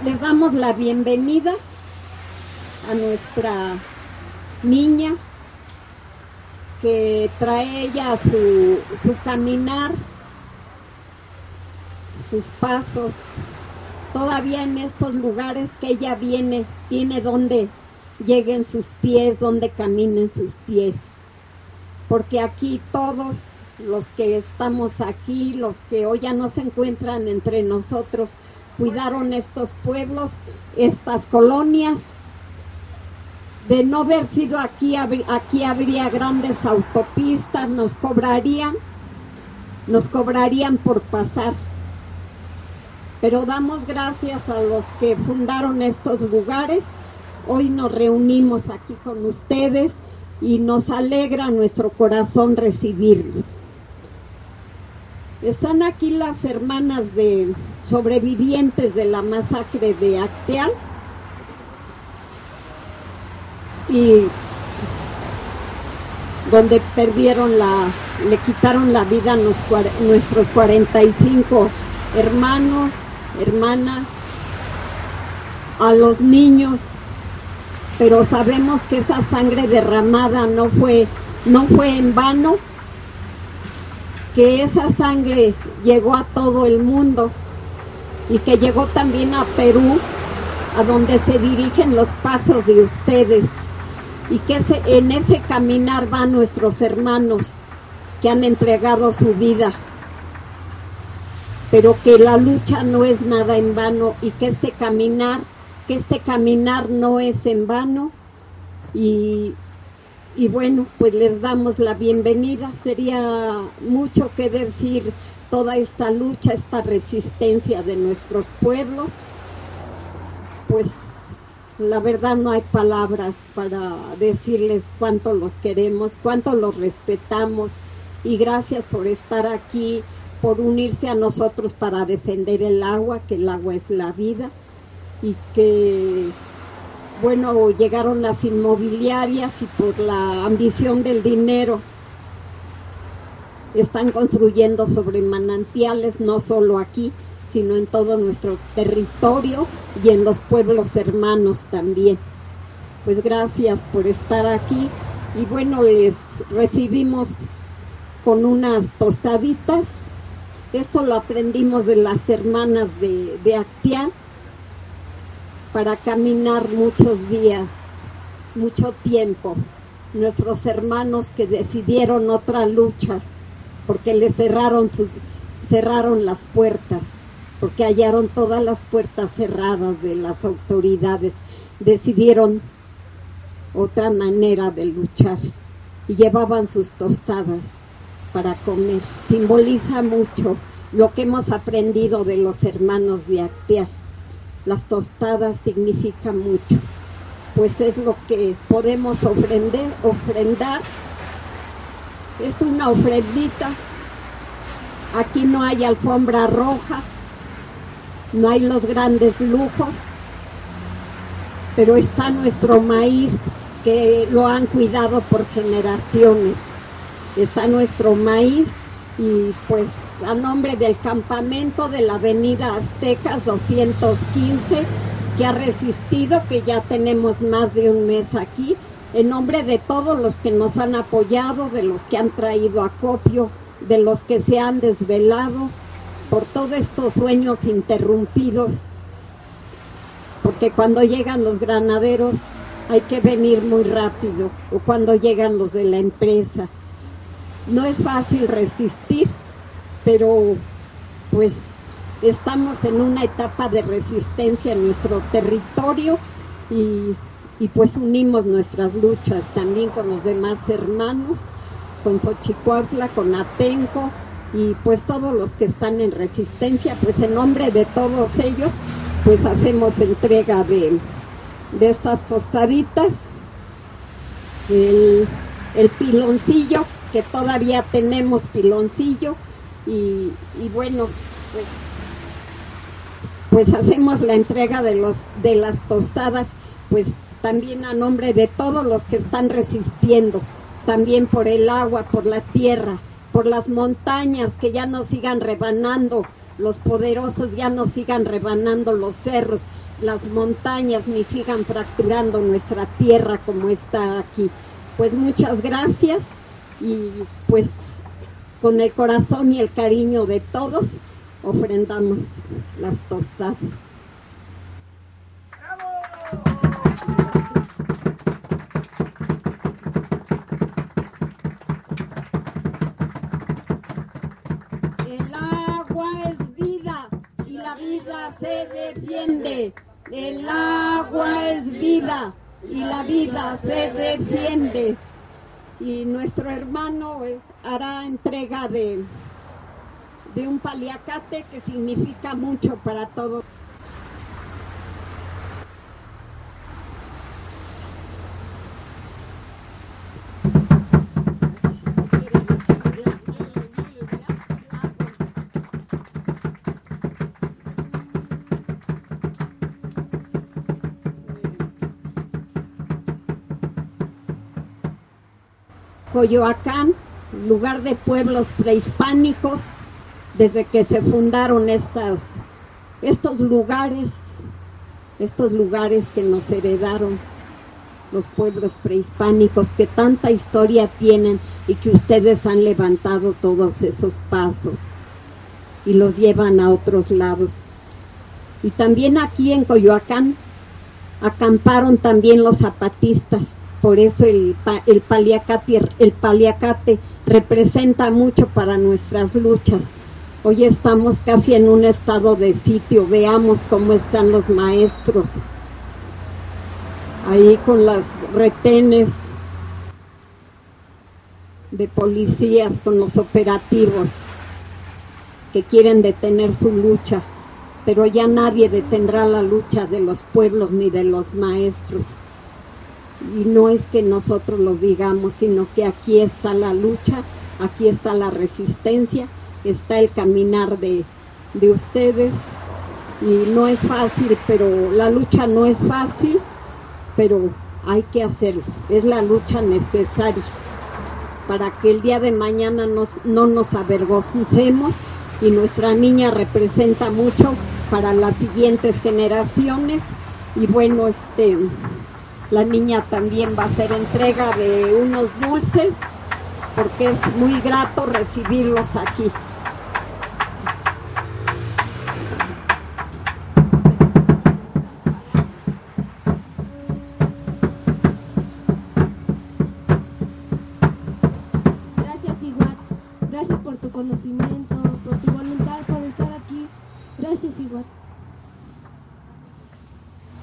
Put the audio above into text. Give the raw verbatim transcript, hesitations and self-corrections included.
les damos la bienvenida a nuestra niña, que trae ella su, su caminar, sus pasos, todavía en estos lugares que ella viene, tiene donde lleguen sus pies, donde caminen sus pies, porque aquí todos los que estamos aquí, los que hoy ya no se encuentran entre nosotros, cuidaron estos pueblos, estas colonias. De no haber sido aquí, aquí habría grandes autopistas, nos cobrarían, nos cobrarían por pasar. Pero damos gracias a los que fundaron estos lugares. Hoy nos reunimos aquí con ustedes y nos alegra nuestro corazón recibirlos. Están aquí las hermanas de sobrevivientes de la masacre de Acteal. Y donde perdieron la, le quitaron la vida a nos, nuestros cuarenta y cinco hermanos, hermanas, a los niños, pero sabemos que esa sangre derramada no fue, no fue en vano, que esa sangre llegó a todo el mundo y que llegó también a Perú, a donde se dirigen los pasos de ustedes. Y que ese, en ese caminar van nuestros hermanos que han entregado su vida, pero que la lucha no es nada en vano y que este caminar, que este caminar no es en vano. Y, y bueno, pues les damos la bienvenida. Sería mucho que decir toda esta lucha, esta resistencia de nuestros pueblos, pues la verdad no hay palabras para decirles cuánto los queremos, cuánto los respetamos, y gracias por estar aquí, por unirse a nosotros para defender el agua, que el agua es la vida, y que, bueno, llegaron las inmobiliarias y por la ambición del dinero están construyendo sobre manantiales, no solo aquí, sino en todo nuestro territorio y en los pueblos hermanos también. Pues gracias por estar aquí y bueno, les recibimos con unas tostaditas. Esto lo aprendimos de las hermanas de, de Acteal, para caminar muchos días, mucho tiempo. Nuestros hermanos que decidieron otra lucha, porque les cerraron, sus, cerraron las puertas, porque hallaron todas las puertas cerradas de las autoridades, decidieron otra manera de luchar y llevaban sus tostadas para comer. Simboliza mucho lo que hemos aprendido de los hermanos de Acteal. Las tostadas significan mucho, pues es lo que podemos ofrender, ofrendar. Es una ofrendita. Aquí no hay alfombra roja, no hay los grandes lujos, pero está nuestro maíz que lo han cuidado por generaciones. Está nuestro maíz y pues a nombre del campamento de la avenida Aztecas doscientos quince, que ha resistido, que ya tenemos más de un mes aquí, en nombre de todos los que nos han apoyado, de los que han traído acopio, de los que se han desvelado por todos estos sueños interrumpidos, porque cuando llegan los granaderos hay que venir muy rápido, o cuando llegan los de la empresa. No es fácil resistir, pero pues estamos en una etapa de resistencia en nuestro territorio y, y pues unimos nuestras luchas también con los demás hermanos, con Xochicuautla, con Atenco, y pues todos los que están en resistencia, pues en nombre de todos ellos, pues hacemos entrega de, de estas tostaditas, el, el piloncillo, que todavía tenemos piloncillo, y, y bueno, pues, pues hacemos la entrega de, los, de las tostadas, pues también a nombre de todos los que están resistiendo, también por el agua, por la tierra, por las montañas, que ya no sigan rebanando, los poderosos ya no sigan rebanando los cerros, las montañas ni sigan fracturando nuestra tierra como está aquí. Pues muchas gracias y pues con el corazón y el cariño de todos ofrendamos las tostadas. El agua es vida y la vida se defiende. El agua es vida y la vida se defiende. Y nuestro hermano hará entrega de, de un paliacate que significa mucho para todos. Coyoacán, lugar de pueblos prehispánicos, desde que se fundaron estas, estos lugares, estos lugares que nos heredaron los pueblos prehispánicos, que tanta historia tienen y que ustedes han levantado todos esos pasos y los llevan a otros lados. Y también aquí en Coyoacán acamparon también los zapatistas. Por eso el, el, paliacate, el paliacate representa mucho para nuestras luchas. Hoy estamos casi en un estado de sitio. Veamos cómo están los maestros. Ahí con las retenes de policías, con los operativos que quieren detener su lucha. Pero ya nadie detendrá la lucha de los pueblos ni de los maestros. Y no es que nosotros los digamos, sino que aquí está la lucha, aquí está la resistencia, está el caminar de, de ustedes. Y no es fácil, pero la lucha no es fácil, pero hay que hacerlo. Es la lucha necesaria para que el día de mañana nos, no nos avergoncemos, y nuestra niña representa mucho para las siguientes generaciones. Y bueno, este... la niña también va a hacer entrega de unos dulces, porque es muy grato recibirlos aquí. Gracias, Iguat. Gracias por tu conocimiento, por tu voluntad, por estar aquí. Gracias, Iguat.